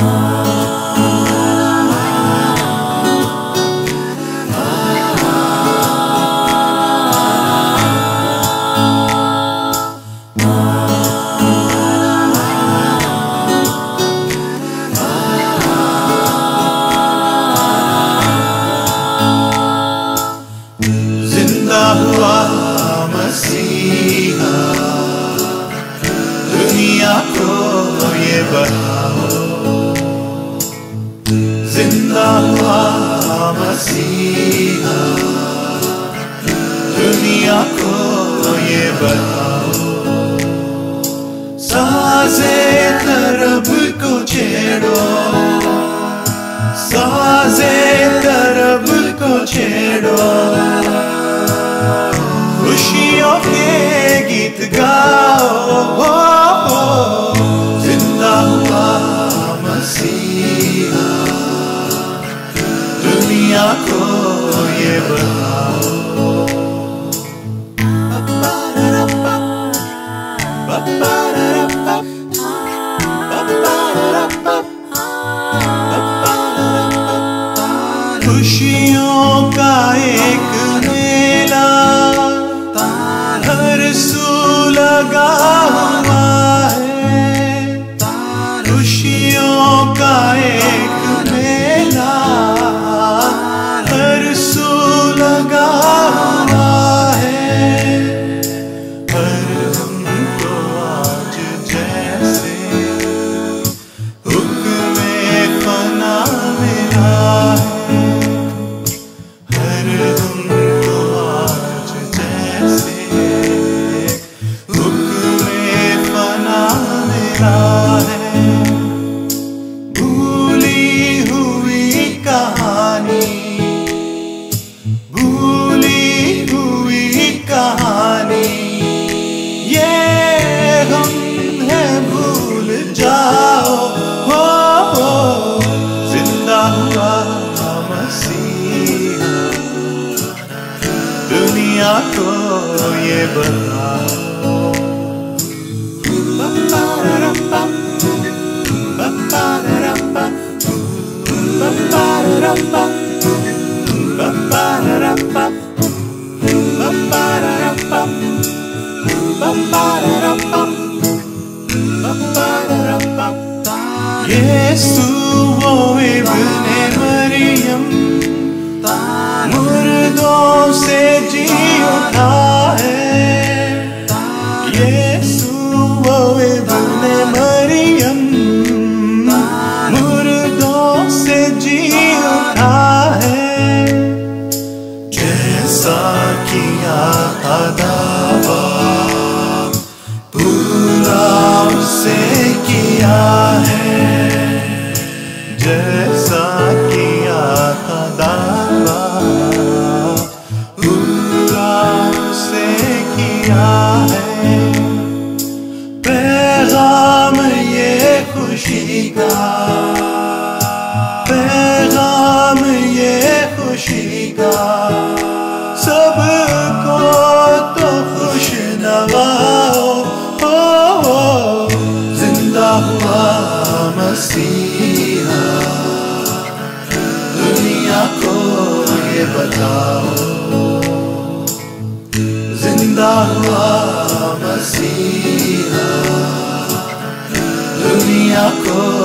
जिंदा हुआ मसीहा, दुनिया को ये बताओ। जिंदा हुआ मसीहा, दुनिया को ये बताओ। साज़े तरब को छेड़ो, साज़े तरब को छेड़ो, खुशियों के गीत गाओ। जिंदा हुआ मसीहा, दुनिया को ये बताओ। खुशियों का एक मेला हर सू लगा हुआ है। खुशियों का एक मेला हर सू लगा हुआ है। हर हमको आज जैसे हुक्मे फना मिला है। भूली हुई कहानी, भूली हुई कहानी, ये हम है भूल जाओ। हो जिंदा हुआ मसीहा, दुनिया को ये बताओ। यीशु वो इब्ने मरियम, मुर्दों से जी उठा है। यीशु वो इब्ने मरियम, मुर्दों से जी उठा है। जैसा किया था दावा, पूरा उसे किया है। जैसा किया था दावा, पूरा उसे किया है। पैगाम ये खुशी का, पैगाम ये खुशी का, सबको तो खुश नवाओ। जिंदा हुआ मसीहा, दुनिया को ये बताओ। जिंदा हुआ मसीहा, दुनिया को